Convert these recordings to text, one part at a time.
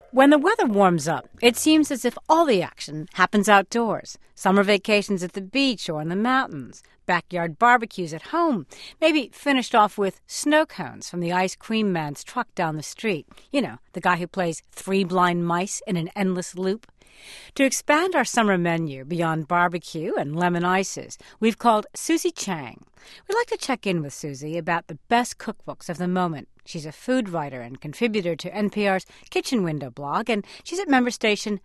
When the weather warms up, it seems as if all the action happens outdoors. Summer vacations at the beach or in the mountains, backyard barbecues at home, maybe finished off with snow cones from the ice cream man's truck down the street. You know, the guy who plays three blind mice in an endless loop. To expand our summer menu beyond barbecue and lemon ices, we've called Susie Chang. We'd like to check in with Susie about the best cookbooks of the moment. She's a food writer and contributor to NPR's Kitchen Window blog, and she's at member station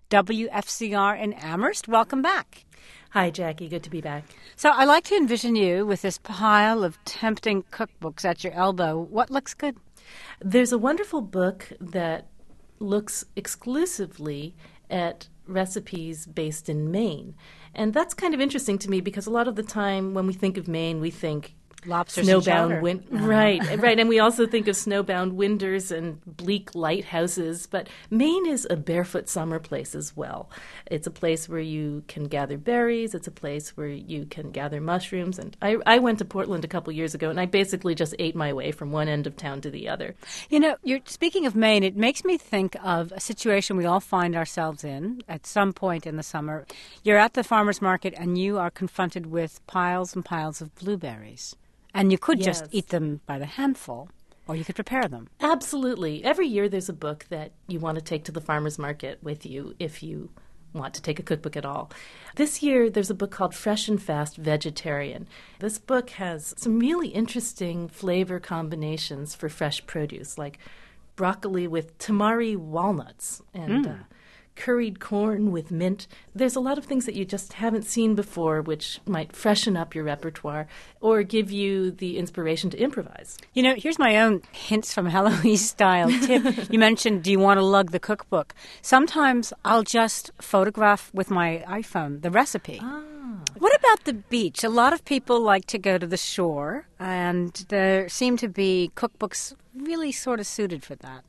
WFCR in Amherst. Welcome back. Hi, Jackie. Good to be back. So I like to envision you with this pile of tempting cookbooks at your elbow. What looks good? There's a wonderful book that looks exclusively at recipes based in Maine. And that's kind of interesting to me because a lot of the time when we think of Maine, we think lobsters snowbound and chowder. Right. And we also think of snowbound winters and bleak lighthouses. But Maine is a barefoot summer place as well. It's a place where you can gather berries. It's a place where you can gather mushrooms. And I went to Portland a couple years ago, and I basically just ate my way from one end of town to the other. You know, you're speaking of Maine, it makes me think of a situation we all find ourselves in at some point in the summer. You're at the farmer's market, and you are confronted with piles and piles of blueberries. And you could just eat them by the handful, or you could prepare them. Absolutely. Every year there's a book that you want to take to the farmer's market with you if you want to take a cookbook at all. This year there's a book called Fresh and Fast Vegetarian. This book has some really interesting flavor combinations for fresh produce, like broccoli with tamari walnuts and curried corn with mint. There's a lot of things that you just haven't seen before which might freshen up your repertoire or give you the inspiration to improvise. You know, here's my own hints from Heloise style tip. You mentioned, do you want to lug the cookbook? Sometimes I'll just photograph with my iPhone the recipe. What about the beach? A lot of people like to go to the shore, and there seem to be cookbooks really sort of suited for that.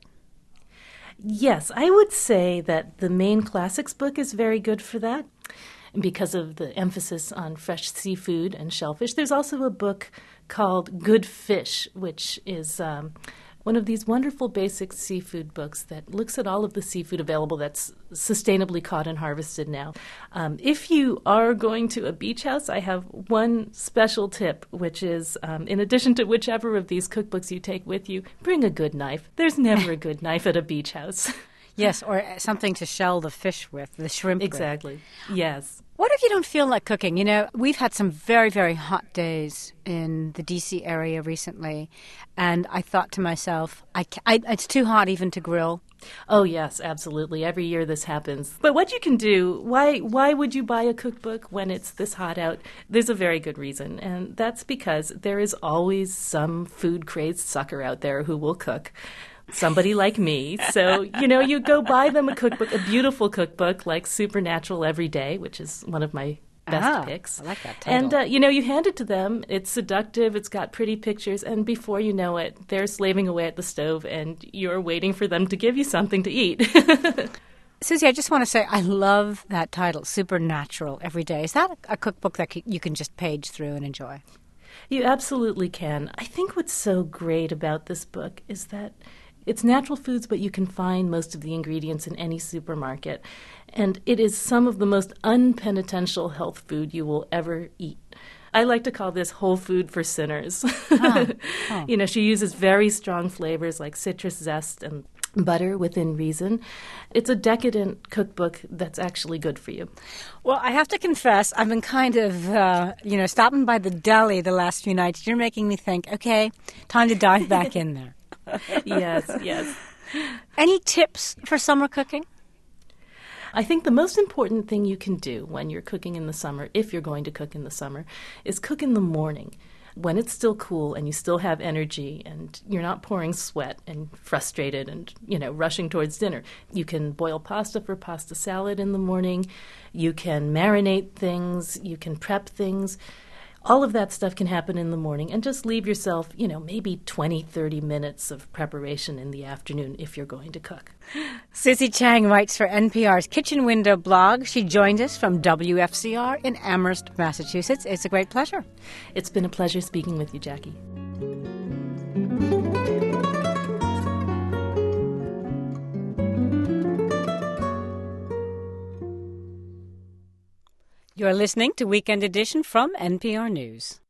Yes, I would say that the Maine Classics book is very good for that because of the emphasis on fresh seafood and shellfish. There's also a book called Good Fish, which is one of these wonderful basic seafood books that looks at all of the seafood available that's sustainably caught and harvested now. If you are going to a beach house, I have one special tip, which is in addition to whichever of these cookbooks you take with you, bring a good knife. There's never a good knife at a beach house. Yes, or something to shell the fish with, the shrimp Exactly. with. Yes. What if you don't feel like cooking? You know, we've had some very, very hot days in the D.C. area recently, and I thought to myself, it's too hot even to grill. Oh, yes, absolutely. Every year this happens. But what you can do, why would you buy a cookbook when it's this hot out? There's a very good reason, and that's because there is always some food-crazed sucker out there who will cook. Somebody like me. So, you go buy them a cookbook, a beautiful cookbook like Supernatural Every Day, which is one of my best picks. I like that title. And, you hand it to them. It's seductive. It's got pretty pictures. And before you know it, they're slaving away at the stove, and you're waiting for them to give you something to eat. Susie, I just want to say I love that title, Supernatural Every Day. Is that a cookbook that you can just page through and enjoy? You absolutely can. I think what's so great about this book is that it's natural foods, but you can find most of the ingredients in any supermarket. And it is some of the most unpenitential health food you will ever eat. I like to call this whole food for sinners. She uses very strong flavors like citrus zest and butter within reason. It's a decadent cookbook that's actually good for you. Well, I have to confess, I've been kind of, stopping by the deli the last few nights. You're making me think, okay, time to dive back in there. Yes. Any tips for summer cooking? I think the most important thing you can do when you're cooking in the summer, if you're going to cook in the summer, is cook in the morning when it's still cool and you still have energy and you're not pouring sweat and frustrated and, rushing towards dinner. You can boil pasta for pasta salad in the morning. You can marinate things. You can prep things. All of that stuff can happen in the morning, and just leave yourself, maybe 20, 30 minutes of preparation in the afternoon if you're going to cook. Susie Chang writes for NPR's Kitchen Window blog. She joined us from WFCR in Amherst, Massachusetts. It's a great pleasure. It's been a pleasure speaking with you, Jackie. You're listening to Weekend Edition from NPR News.